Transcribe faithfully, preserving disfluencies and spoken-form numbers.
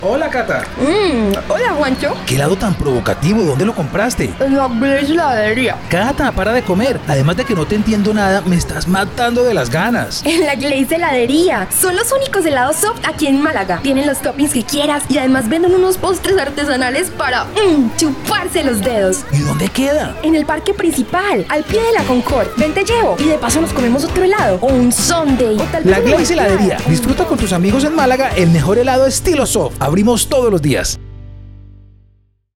Hola, Cata. Mmm, hola, Juancho. ¿Qué helado tan provocativo? ¿Dónde lo compraste? En la Blaze heladería. Cata, para de comer. Además de que no te entiendo nada, me estás matando de las ganas. En la Blaze heladería. Son los únicos helados soft aquí en Málaga. Tienen los toppings que quieras y además venden unos postres artesanales para mmm, chuparse los dedos. ¿Y dónde queda? En el parque principal, al pie de la Concord. Ven, te llevo. Y de paso nos comemos otro helado. O un sundae. O tal vez La una Blaze malteada. heladería. Disfruta con tus amigos en Málaga el mejor helado estilo soft. Abrimos todos los días.